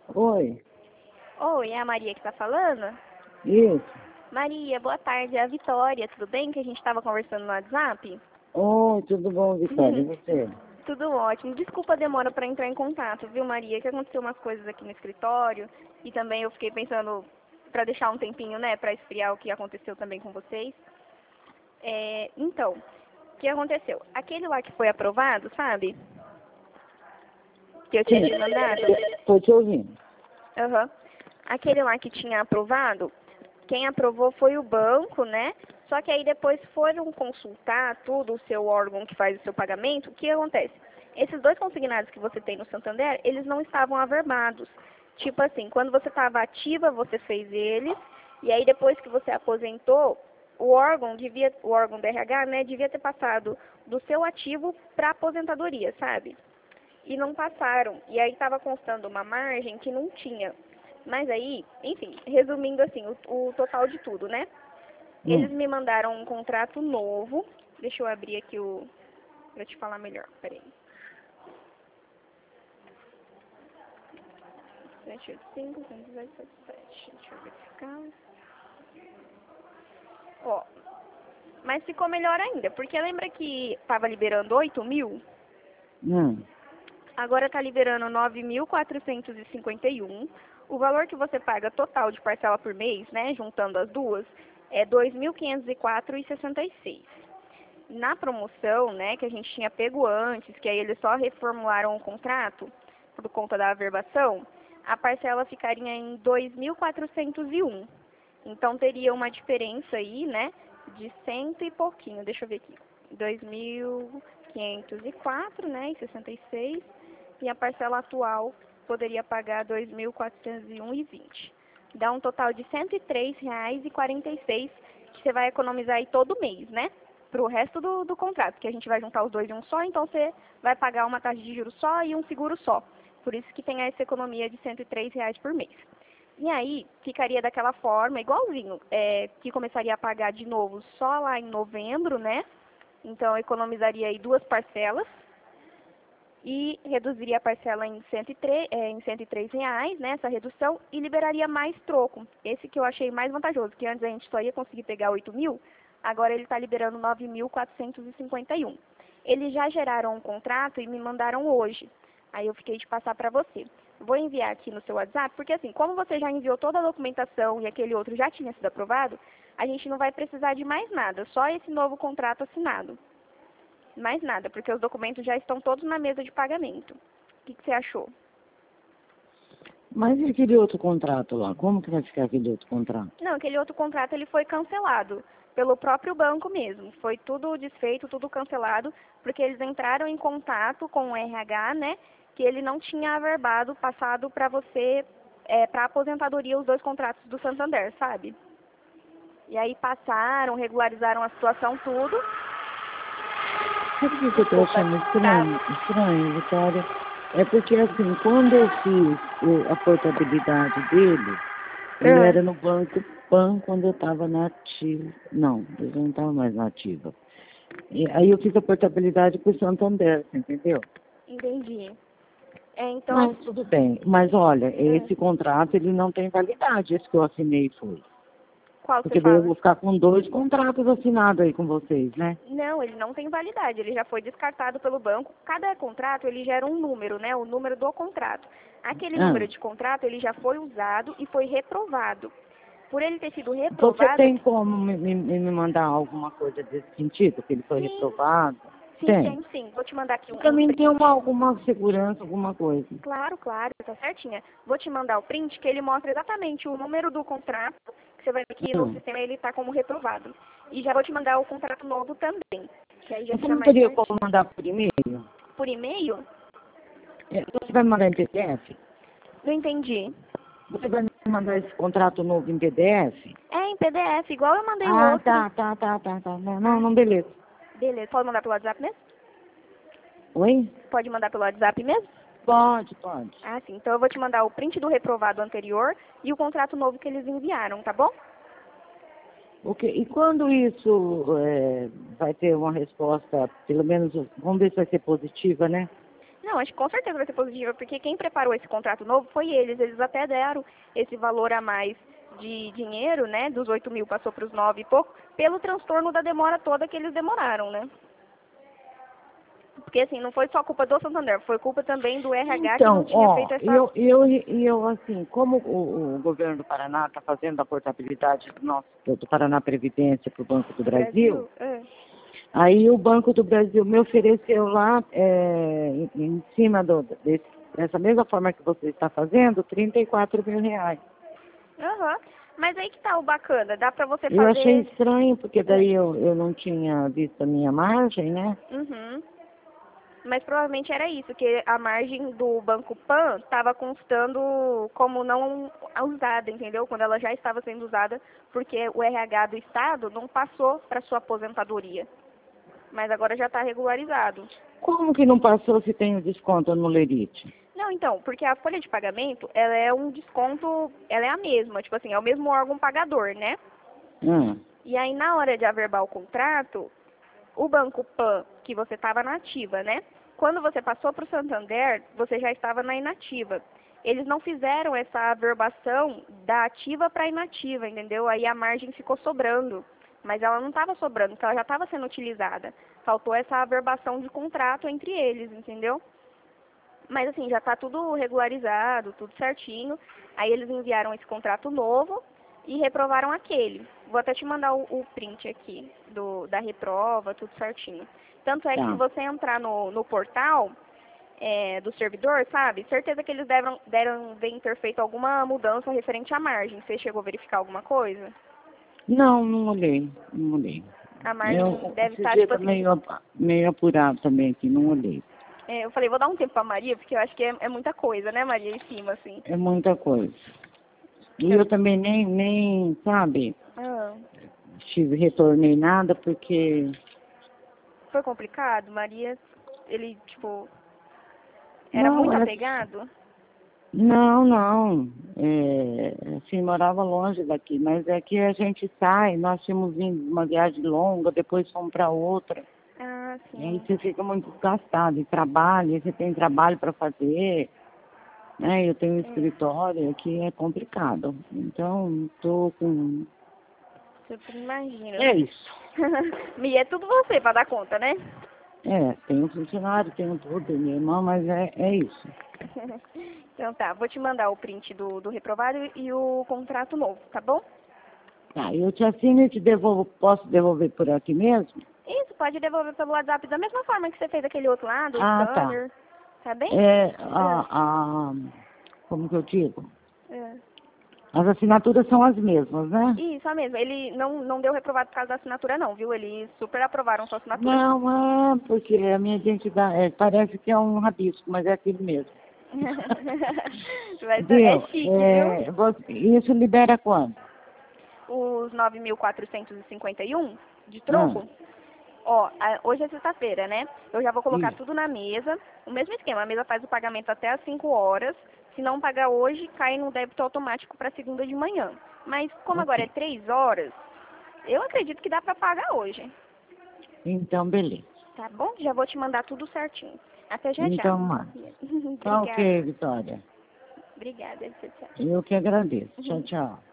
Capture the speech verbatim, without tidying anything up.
Oi, Oi, é a Maria que tá falando? isso. Maria, boa tarde, é a Vitória, tudo bem? Que a gente tava conversando no WhatsApp? Oi, tudo bom, Vitória? E você? Tudo ótimo. Desculpa a demora para entrar em contato, viu, Maria? Que aconteceu umas coisas aqui no escritório e também eu fiquei pensando para deixar um tempinho, né, para esfriar o que aconteceu também com vocês. É, então, o que aconteceu? Aquele lá que foi aprovado, sabe? Que eu tinha Sim, te mandado. estou te ouvindo. Aham. Aquele lá que tinha aprovado, quem aprovou foi o banco, né? Só que aí depois foram consultar tudo, o seu órgão que faz o seu pagamento. O que acontece? Esses dois consignados que você tem no Santander, eles não estavam averbados. Tipo assim, quando você estava ativa, você fez eles, e aí depois que você aposentou, o órgão devia, o órgão do R H, né, devia ter passado do seu ativo para aposentadoria, sabe? E não passaram. E aí estava constando uma margem que não tinha. Mas aí, enfim, resumindo assim, o, o total de tudo, né? Eles Hum. me mandaram um contrato novo. Deixa eu abrir aqui o para te falar melhor. Peraí. sete oito cinco, cento e sete sete. Deixa eu verificar. Ó, mas ficou melhor ainda, porque lembra que estava liberando oito mil? Hum. Agora está liberando nove mil quatrocentos e cinquenta e um. O valor que você paga total de parcela por mês, né, juntando as duas, é dois mil quinhentos e quatro reais e sessenta e seis centavos. Na promoção, né, que a gente tinha pego antes, que aí eles só reformularam o contrato por conta da averbação, a parcela ficaria em dois mil quatrocentos e um. Então teria uma diferença aí, né, de cento e pouquinho. Deixa eu ver aqui. dois mil quinhentos e quatro, né, e sessenta e seis. E a parcela atual poderia pagar dois mil quatrocentos e um e vinte. Dá um total de cento e três reais e quarenta e seis que você vai economizar aí todo mês, né? Para o resto do, do contrato, que a gente vai juntar os dois em um só, então você vai pagar uma taxa de juros só e um seguro só. Por isso que tem essa economia de cento e três reais por mês. E aí, ficaria daquela forma, igualzinho, é, que começaria a pagar de novo só lá em novembro, né? Então, economizaria aí duas parcelas e reduziria a parcela em cento e três, é, em cento e três reais, né, essa redução, e liberaria mais troco. Esse que eu achei mais vantajoso, que antes a gente só ia conseguir pegar oito mil, agora ele está liberando nove mil quatrocentos e cinquenta e um. Eles já geraram um contrato e me mandaram hoje. Aí eu fiquei de passar para você. Vou enviar aqui no seu WhatsApp, porque assim, como você já enviou toda a documentação e aquele outro já tinha sido aprovado, a gente não vai precisar de mais nada, só esse novo contrato assinado. Mais nada, porque os documentos já estão todos na mesa de pagamento. O que, que você achou? Mas e aquele outro contrato lá? Como que vai ficar aquele outro contrato? Não, aquele outro contrato ele foi cancelado pelo próprio banco mesmo. Foi tudo desfeito, tudo cancelado, porque eles entraram em contato com o R H, né, que ele não tinha averbado, passado para você, é, para aposentadoria, os dois contratos do Santander, sabe? E aí passaram, regularizaram a situação, tudo. Sabe o que que eu estou Desculpa, achando tá? estranho, estranho, Vitória? É porque, assim, quando eu fiz o- a portabilidade dele, ele Ah, era no Banco Pan quando eu estava na ativa. Não, eu não estava mais na ativa. E aí eu fiz a portabilidade para o Santander, você entendeu? entendi. É, então, Mas tudo bem. Mas olha, ah, esse contrato ele não tem validade, esse que eu assinei foi. qual você Porque daí eu fala? vou ficar com dois contratos assinados aí com vocês, né? Não, ele não tem validade, ele já foi descartado pelo banco. Cada contrato, ele gera um número, né? O número do contrato. Aquele Ah, número de contrato, ele já foi usado e foi reprovado. Por ele ter sido você reprovado, tem como me, me, me mandar alguma coisa desse sentido, que ele foi sim, reprovado? sim, Tem. tem sim. Vou te mandar aqui um, Para um mim ter uma, print. alguma segurança, alguma coisa. Claro, claro, tá certinha. Vou te mandar o print que ele mostra exatamente o número do contrato, que você vai ver que no Hum. sistema ele está como reprovado. E já vou te mandar o contrato novo também, que aí já Você fica não mais teria como certinho. mandar por e-mail? Por e-mail? É, Você vai mandar em P D F? Não entendi. Você vai me mandar esse contrato novo em P D F? É em P D F, igual eu mandei o Ah, outro. tá, tá, tá, tá, tá. Não, não, Ah, não, beleza. beleza. Pode mandar pelo WhatsApp mesmo? Oi? Pode mandar pelo WhatsApp mesmo? Pode, pode. Ah, sim. Então eu vou te mandar o print do reprovado anterior e o contrato novo que eles enviaram, tá bom? Ok, e quando isso é, vai ter uma resposta, pelo menos, vamos ver se vai ser positiva, né? Não, acho que com certeza vai ser positiva, porque quem preparou esse contrato novo foi eles. Eles até deram esse valor a mais de dinheiro, né? Dos oito mil passou para os nove e pouco, pelo transtorno da demora toda que eles demoraram, né? Porque assim, não foi só culpa do Santander, foi culpa também do R H que não Então, tinha ó, feito essa... eu, eu, eu assim, como o, o governo do Paraná está fazendo a portabilidade do, nosso, do Paraná Previdência para o Banco do do Brasil, Brasil? É. aí o Banco do Brasil me ofereceu lá, é, em, em cima do, desse, dessa mesma forma que você está fazendo, trinta e quatro mil reais. Aham. Mas aí que tá o bacana, dá pra você Eu achei fazer... estranho, porque daí eu, eu não tinha visto a minha margem, né? Uhum. Mas provavelmente era isso, que a margem do Banco Pan estava constando como não usada, entendeu? Quando ela já estava sendo usada, porque o R H do Estado não passou para sua aposentadoria. Mas agora já está regularizado. Como que não passou se tem o desconto no Lerite? Não, então, porque a folha de pagamento, ela é um desconto, ela é a mesma, tipo assim, é o mesmo órgão pagador, né? Hum. E aí, na hora de averbar o contrato, o Banco Pan, que você estava na ativa, né? Quando você passou para o Santander, você já estava na inativa. Eles não fizeram essa averbação da ativa para a inativa, entendeu? Aí a margem ficou sobrando. Mas ela não estava sobrando, porque ela já estava sendo utilizada. Faltou essa averbação de contrato entre eles, entendeu? Mas assim, já está tudo regularizado, tudo certinho. Aí eles enviaram esse contrato novo e reprovaram aquele. Vou até te mandar o, o print aqui do, da reprova, tudo certinho. Tanto é que se Tá. você entrar no, no portal é, do servidor, sabe? Certeza que eles devem, devem ter feito alguma mudança referente à margem. Você chegou a verificar alguma coisa? Não, não olhei, não olhei. A margem Eu, deve esse estar, dia tipo tá assim... meio, meio apurado também aqui, não olhei. é, eu falei, vou dar um tempo pra Maria, porque eu acho que é, é muita coisa, né, Maria, em cima, assim. É muita coisa. E Eu- eu também nem, nem sabe, ah, tive, retornei nada porque... foi complicado, Maria, ele, tipo, era Não, muito é, apegado? não, não. É, assim, morava longe daqui, mas é que a gente sai, nós tínhamos vindo de uma viagem longa, depois fomos para outra. Ah, E aí sim. você fica muito desgastado. E trabalho, você tem trabalho para fazer, né? Eu tenho um É, escritório que é complicado. Então, estou com... super imagino. É isso. E é tudo você pra dar conta, né? É, tenho funcionário, tenho tudo, tenho minha irmã, mas é, é isso. Então tá, vou te mandar o print do, do reprovado e o contrato novo, tá bom? Tá, eu te assino e te devolvo, posso devolver por aqui mesmo? Isso, pode devolver pelo WhatsApp da mesma forma que você fez aquele outro lá, do Ah, tá. scanner, tá bem? É, É, a, a, como que eu digo? é. As assinaturas são as mesmas, né? Isso, a mesma. Ele não, não deu reprovado por causa da assinatura não, viu? Eles super aprovaram sua assinatura. Não, é porque a minha identidade é, parece que é um rabisco, mas é aquilo mesmo. Vai ser- é Viu? chique, viu? É, você- isso libera quando? Os nove mil quatrocentos e cinquenta e um de Ah, troco. Ó, a- hoje é sexta-feira, né? Eu já vou colocar isso. tudo na mesa. O mesmo esquema, a mesa faz o pagamento até às cinco horas. Se não pagar hoje, cai no débito automático para segunda de manhã. Mas como agora é Ok. três horas, eu acredito que dá para pagar hoje. Então, beleza. Tá bom? Já vou te mandar tudo certinho. Até já já. Então, mano. Tá Obrigada. ok, Vitória. Obrigada. Tchau, tchau. Eu que agradeço. Tchau, tchau.